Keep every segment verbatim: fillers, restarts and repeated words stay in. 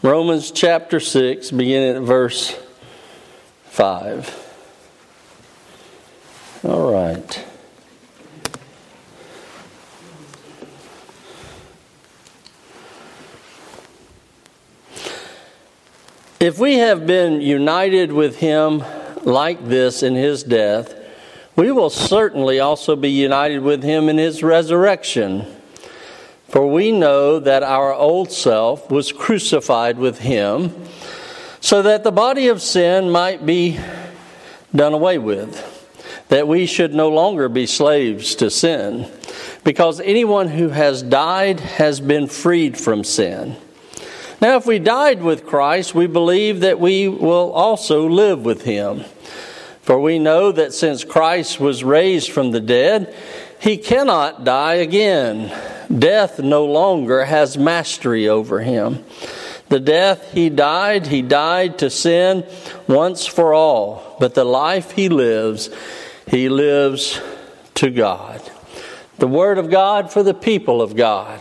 Romans chapter six, beginning at verse five. All right. If we have been united with him like this in his death, we will certainly also be united with him in his resurrection. For we know that our old self was crucified with him, so that the body of sin might be done away with, that we should no longer be slaves to sin, because anyone who has died has been freed from sin. Now, if we died with Christ, we believe that we will also live with him. For we know that since Christ was raised from the dead, he cannot die again. Death no longer has mastery over him. The death he died, he died to sin once for all. But the life he lives, he lives to God. The word of God for the people of God.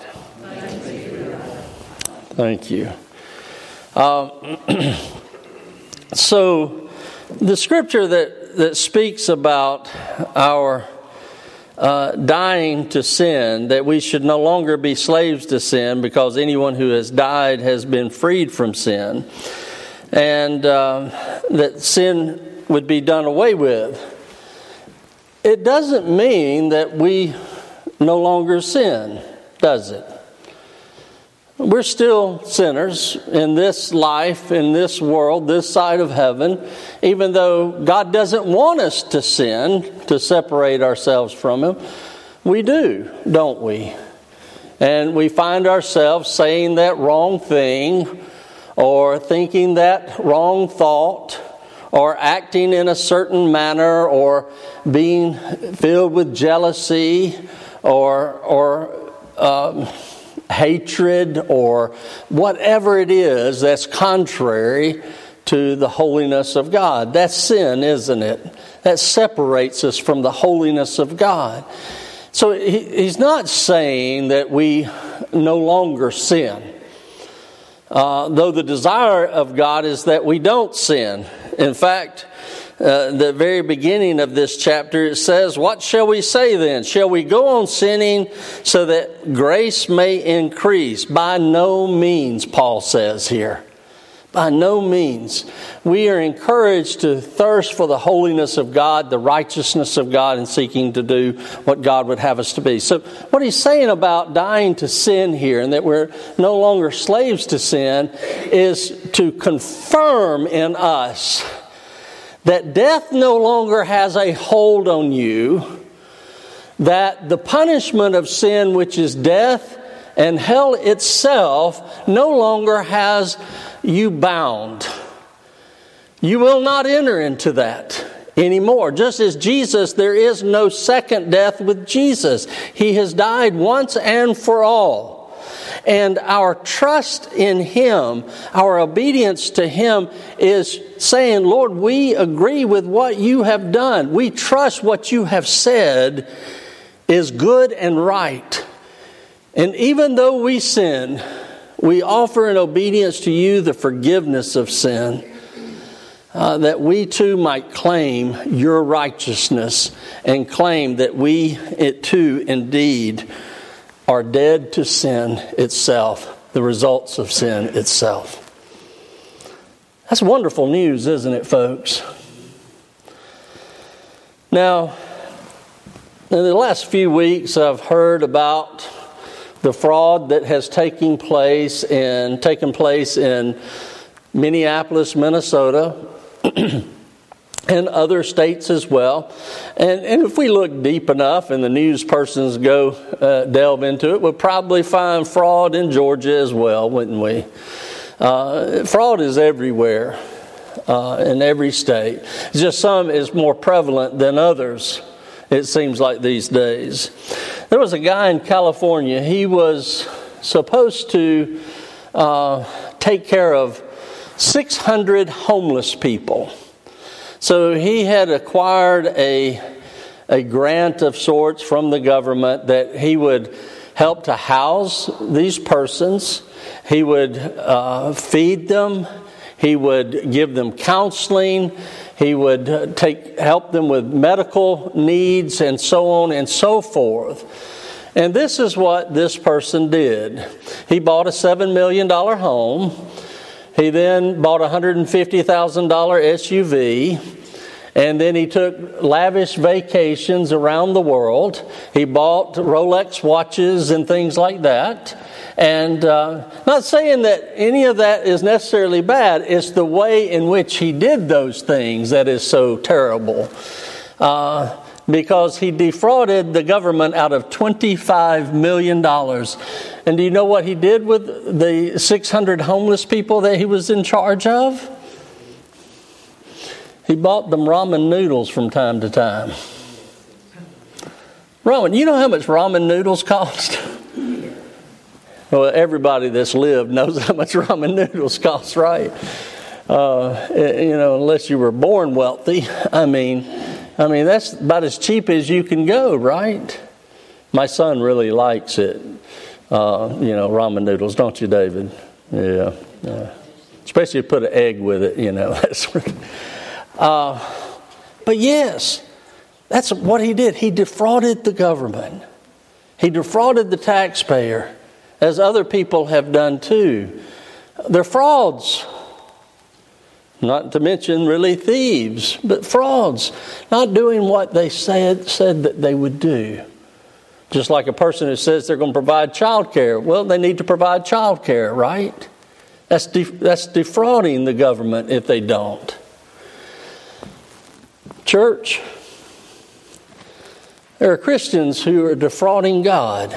Thank you. Um, so, the scripture that, that speaks about our uh, dying to sin, that we should no longer be slaves to sin because anyone who has died has been freed from sin, and uh, that sin would be done away with. It doesn't mean that we no longer sin, does it? We're still sinners in this life, in this world, this side of heaven, even though God doesn't want us to sin, to separate ourselves from him. We do, don't we? And we find ourselves saying that wrong thing, or thinking that wrong thought, or acting in a certain manner, or being filled with jealousy, or or um, hatred, or whatever it is that's contrary to the holiness of God. That's sin, isn't it? That separates us from the holiness of God. So he, he's not saying that we no longer sin. Uh, though the desire of God is that we don't sin. In fact, Uh, the very beginning of this chapter, it says, "What shall we say then? Shall we go on sinning so that grace may increase?" By no means, Paul says here. By no means. We are encouraged to thirst for the holiness of God, the righteousness of God, and seeking to do what God would have us to be. So what he's saying about dying to sin here, and that we're no longer slaves to sin, is to confirm in us that death no longer has a hold on you, that the punishment of sin, which is death, and hell itself, no longer has you bound. You will not enter into that anymore. Just as Jesus, there is no second death with Jesus. He has died once and for all. And our trust in him, our obedience to him, is saying, "Lord, we agree with what you have done. We trust what you have said is good and right. And even though we sin, we offer in obedience to you the forgiveness of sin, uh, that we too might claim your righteousness and claim that we it too indeed are dead to sin itself, the results of sin itself." That's wonderful news, isn't it, folks? Now, in the last few weeks, I've heard about the fraud that has taken place in taken place in Minneapolis, Minnesota, and other states as well. And, and if we look deep enough and the news persons go uh, delve into it, we'll probably find fraud in Georgia as well, wouldn't we? Uh, fraud is everywhere, uh, in every state. It's just some is more prevalent than others, it seems like these days. There was a guy in California. He was supposed to uh, take care of six hundred homeless people. So he had acquired a, a grant of sorts from the government that he would help to house these persons. He would uh, feed them. He would give them counseling. He would take help them with medical needs and so on and so forth. And this is what this person did. He bought a seven million dollars home. He then bought a one hundred fifty thousand dollars S U V. And then he took lavish vacations around the world. He bought Rolex watches and things like that. And uh, not saying that any of that is necessarily bad. It's the way in which he did those things that is so terrible. Uh, because he defrauded the government out of twenty-five million dollars. And do you know what he did with the six hundred homeless people that he was in charge of? He bought them ramen noodles from time to time. Ramen, you know how much ramen noodles cost? Well, everybody that's lived knows how much ramen noodles cost, right? Uh, you know, unless you were born wealthy. I mean, I mean that's about as cheap as you can go, right? My son really likes it. Uh, you know, ramen noodles, don't you, David? Yeah, yeah. Especially if you put an egg with it, you know. That's uh, but yes, that's what he did. He defrauded the government. He defrauded the taxpayer, as other people have done too. They're frauds. Not to mention really thieves, but frauds. Not doing what they said, said that they would do. Just like a person who says they're going to provide child care. Well, they need to provide child care, right? That's, de- that's defrauding the government if they don't. Church, there are Christians who are defrauding God.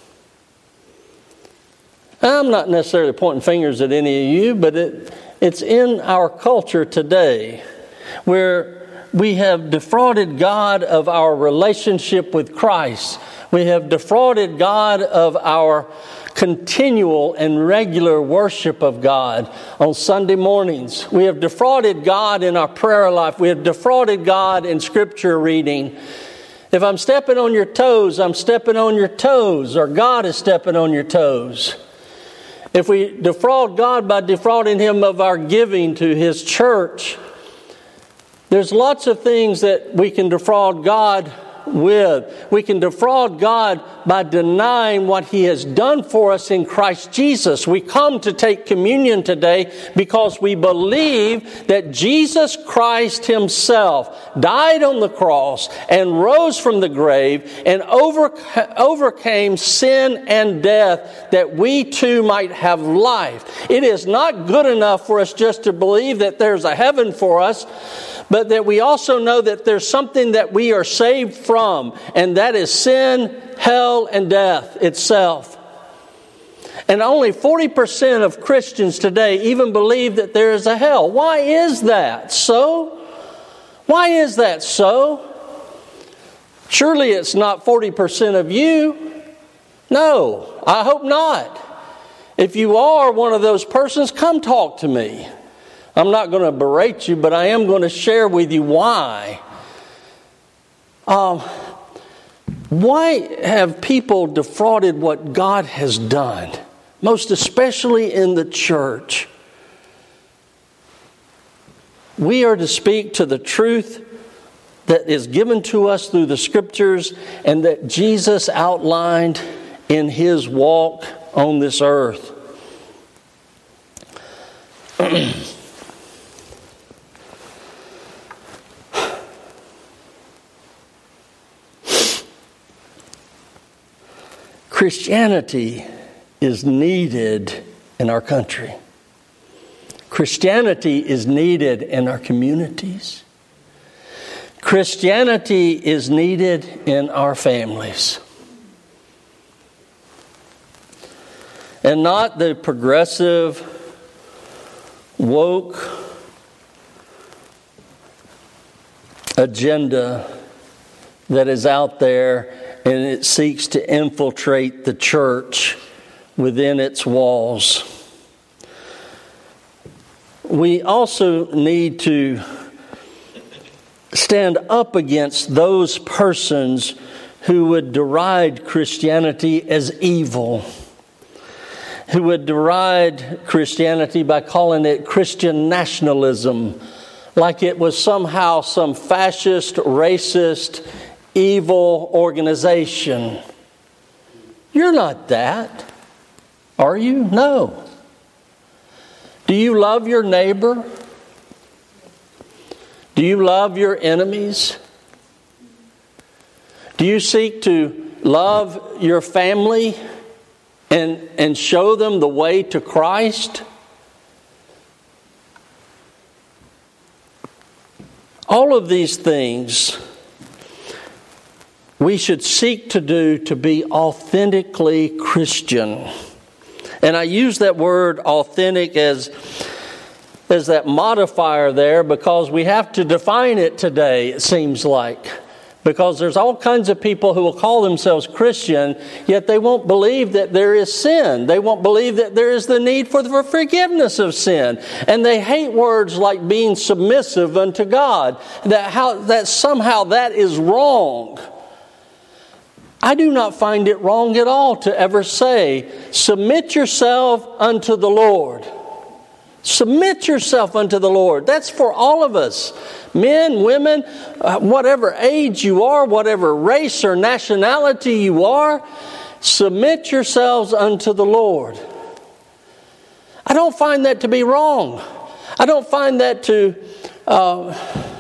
I'm not necessarily pointing fingers at any of you, but it, it's in our culture today where we have defrauded God of our relationship with Christ. We have defrauded God of our continual and regular worship of God on Sunday mornings. We have defrauded God in our prayer life. We have defrauded God in scripture reading. If I'm stepping on your toes, I'm stepping on your toes, or God is stepping on your toes. If we defraud God by defrauding Him of our giving to His church, there's lots of things that we can defraud God with. We can defraud God by denying what He has done for us in Christ Jesus. We come to take communion today because we believe that Jesus Christ Himself died on the cross and rose from the grave and over, overcame sin and death that we too might have life. It is not good enough for us just to believe that there's a heaven for us, but that we also know that there's something that we are saved from, and that is sin, hell, and death itself. And only forty percent of Christians today even believe that there is a hell. Why is that so? Why is that so? Surely it's not forty percent of you. No, I hope not. If you are one of those persons, come talk to me. I'm not going to berate you, but I am going to share with you why. Um, why have people defrauded what God has done, most especially in the church? We are to speak to the truth that is given to us through the Scriptures and that Jesus outlined in His walk on this earth. Christianity is needed in our country. Christianity is needed in our communities. Christianity is needed in our families. And not the progressive, woke agenda that is out there, and it seeks to infiltrate the church within its walls. We also need to stand up against those persons who would deride Christianity as evil, who would deride Christianity by calling it Christian nationalism, like it was somehow some fascist, racist, evil organization. You're not that, are you? No. Do you love your neighbor? Do you love your enemies? Do you seek to love your family and, and show them the way to Christ? All of these things we should seek to do to be authentically Christian. And I use that word authentic as, as that modifier there because we have to define it today, it seems like. Because there's all kinds of people who will call themselves Christian, yet they won't believe that there is sin. They won't believe that there is the need for the forgiveness of sin. And they hate words like being submissive unto God. That, how, that somehow that is wrong. I do not find it wrong at all to ever say, submit yourself unto the Lord. Submit yourself unto the Lord. That's for all of us. Men, women, uh, whatever age you are, whatever race or nationality you are, submit yourselves unto the Lord. I don't find that to be wrong. I don't find that to uh,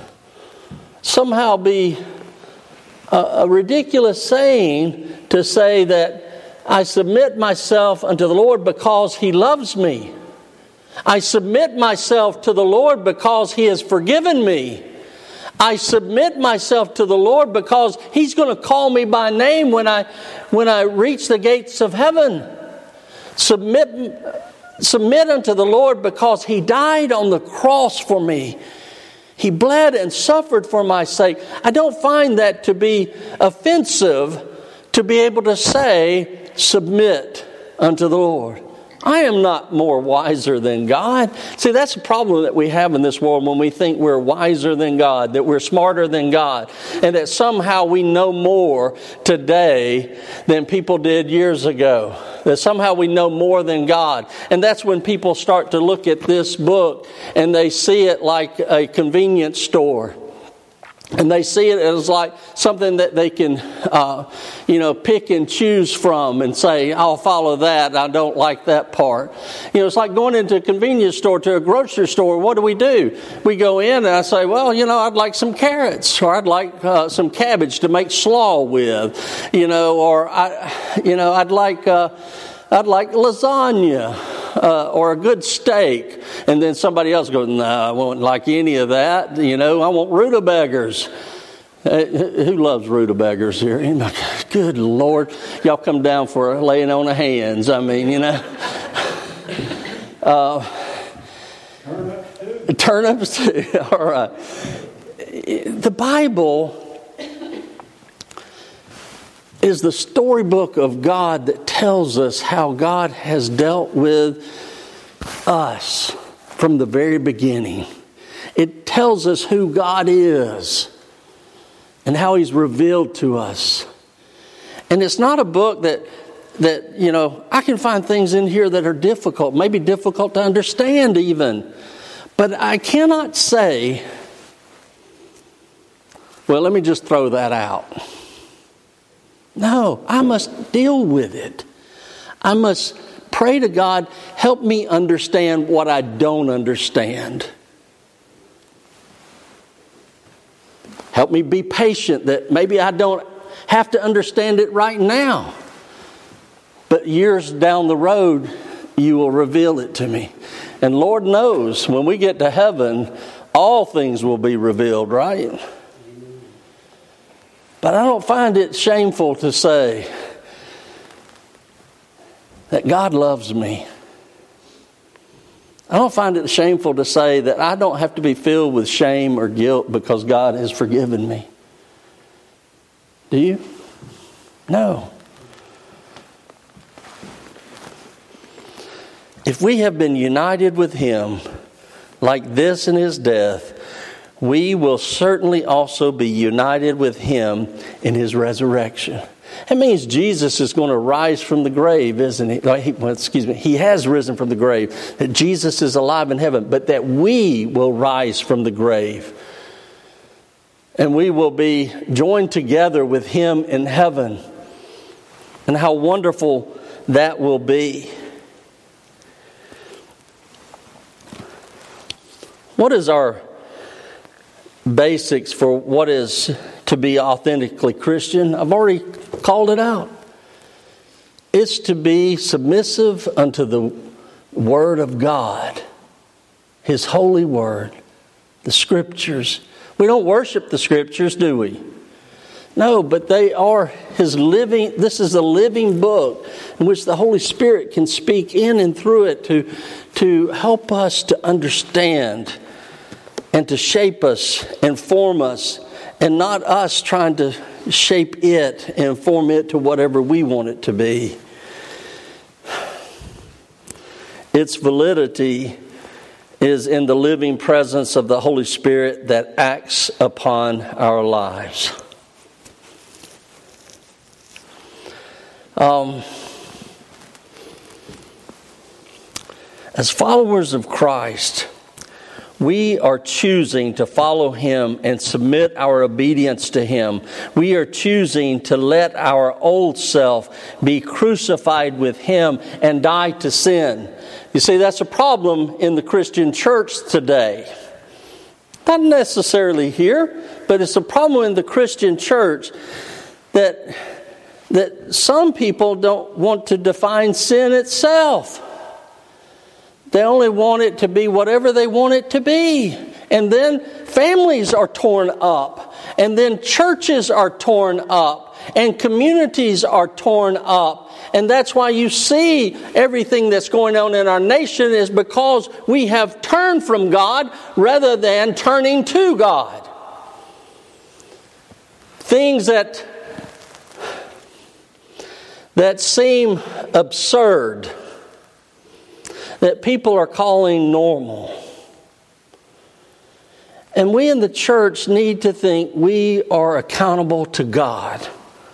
somehow be a, a ridiculous saying to say that I submit myself unto the Lord because He loves me. I submit myself to the Lord because He has forgiven me. I submit myself to the Lord because He's going to call me by name when I when I reach the gates of heaven. Submit, submit unto the Lord because He died on the cross for me. He bled and suffered for my sake. I don't find that to be offensive to be able to say, submit unto the Lord. I am not more wiser than God. See, that's the problem that we have in this world when we think we're wiser than God, that we're smarter than God, and that somehow we know more today than people did years ago. That somehow we know more than God. And that's when people start to look at this book and they see it like a convenience store. And they see it as like something that they can, uh, you know, pick and choose from and say, I'll follow that. I don't like that part. You know, it's like going into a convenience store, to a grocery store. What do we do? We go in and I say, well, you know, I'd like some carrots, or I'd like uh, some cabbage to make slaw with, you know, or I, you know, I'd like, uh, I'd like lasagna. Uh, or a good steak, and then somebody else goes, no, nah, I won't like any of that. You know, I want rutabagas. Uh, who loves rutabagas here? Good Lord, y'all come down for laying on of hands. I mean, you know, uh, turnips too. All right. The Bible is the storybook of God that tells us how God has dealt with us from the very beginning. It tells us who God is and how He's revealed to us. And it's not a book that, that, you know, I can find things in here that are difficult, maybe difficult to understand even. But I cannot say, well, let me just throw that out. No, I must deal with it. I must pray to God, help me understand what I don't understand. Help me be patient that maybe I don't have to understand it right now. But years down the road, you will reveal it to me. And Lord knows, when we get to heaven, all things will be revealed, right? But I don't find it shameful to say that God loves me. I don't find it shameful to say that I don't have to be filled with shame or guilt because God has forgiven me. Do you? No. If we have been united with Him like this in His death, we will certainly also be united with him in his resurrection. That means Jesus is going to rise from the grave, isn't he? Well, excuse me, he has risen from the grave. That Jesus is alive in heaven, but that we will rise from the grave. And we will be joined together with him in heaven. And how wonderful that will be. What is our basics for what is to be authentically Christian? I've already called it out. It's to be submissive unto the Word of God, His holy Word, the Scriptures. We don't worship the Scriptures, do we? No, but they are His living, this is a living book in which the Holy Spirit can speak in and through it to, to help us to understand and to shape us and form us, and not us trying to shape it and form it to whatever we want it to be. Its validity is in the living presence of the Holy Spirit that acts upon our lives. Um, as followers of Christ, we are choosing to follow Him and submit our obedience to Him. We are choosing to let our old self be crucified with Him and die to sin. You see, that's a problem in the Christian church today. Not necessarily here, but it's a problem in the Christian church that, that some people don't want to define sin itself. They only want it to be whatever they want it to be. And then families are torn up. And then churches are torn up. And communities are torn up. And that's why you see everything that's going on in our nation is because we have turned from God rather than turning to God. Things that, that seem absurd, that people are calling normal. And we in the church need to think we are accountable to God.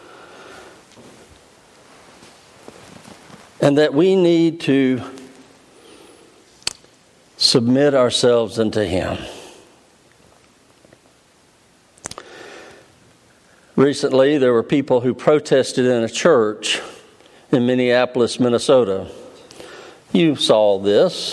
And that we need to submit ourselves unto Him. Recently, there were people who protested in a church in Minneapolis, Minnesota. You saw this.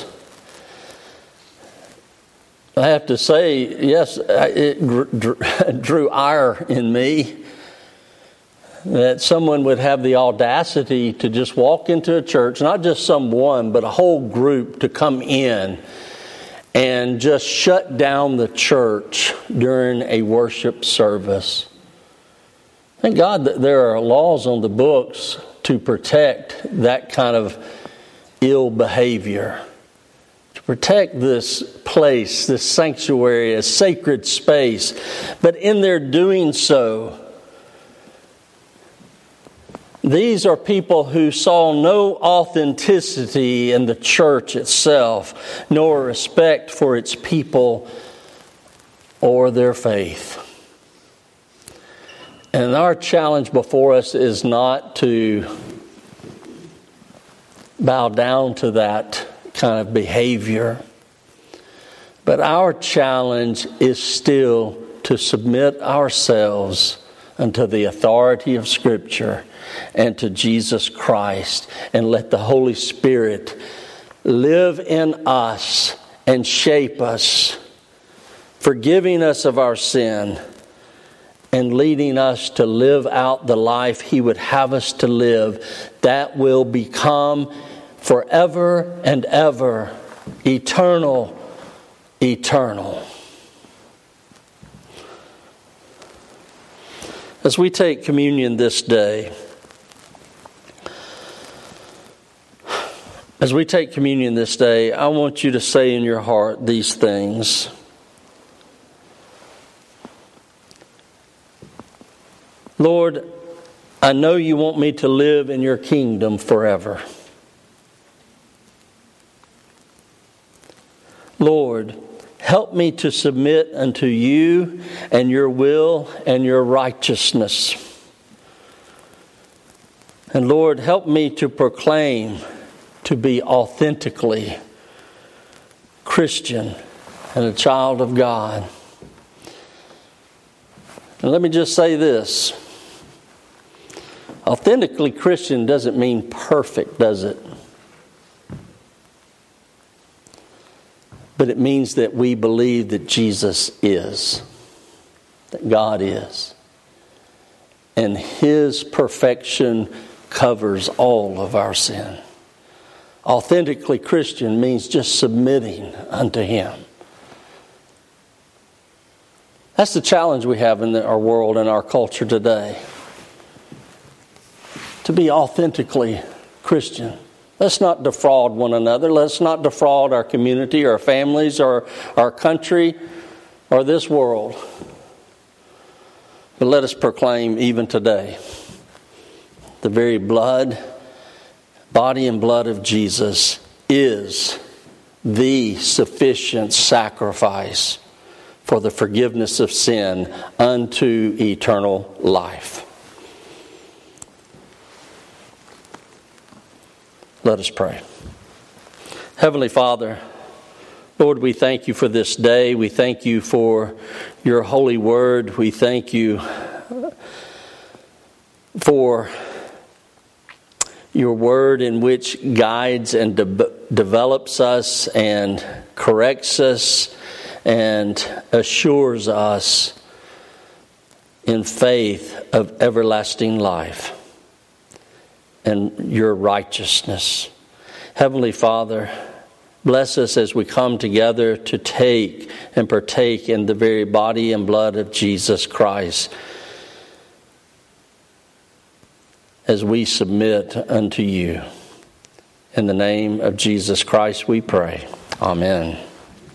I have to say, yes, it drew ire in me that someone would have the audacity to just walk into a church, not just someone, but a whole group to come in and just shut down the church during a worship service. Thank God that there are laws on the books to protect that kind of ill behavior, to protect this place, this sanctuary, a sacred space. But in their doing so, these are people who saw no authenticity in the church itself, nor respect for its people or their faith. And our challenge before us is not to bow down to that kind of behavior. But our challenge is still to submit ourselves unto the authority of Scripture and to Jesus Christ, and let the Holy Spirit live in us and shape us, forgiving us of our sin and leading us to live out the life He would have us to live, that will become forever and ever eternal, eternal. As we take communion this day, as we take communion this day, I want you to say in your heart these things. Lord, I know you want me to live in your kingdom forever. Lord, Help me to submit unto you and your will and your righteousness. And Lord, help me to proclaim to be authentically Christian and a child of God. And let me just say this. Authentically Christian doesn't mean perfect, does it? But it means that we believe that Jesus is, that God is. And His perfection covers all of our sin. Authentically Christian means just submitting unto Him. That's the challenge we have in the, our world and our culture today. To be authentically Christian. Let's not defraud one another. Let's not defraud our community, our families, or our country, or this world. But let us proclaim even today the very blood, body and blood of Jesus is the sufficient sacrifice for the forgiveness of sin unto eternal life. Let us pray. Heavenly Father, Lord, we thank you for this day. We thank you for your holy word. We thank you for your word in which guides and de- develops us and corrects us and assures us in faith of everlasting life and your righteousness. Heavenly Father, bless us as we come together to take and partake in the very body and blood of Jesus Christ as we submit unto you. In the name of Jesus Christ we pray. Amen.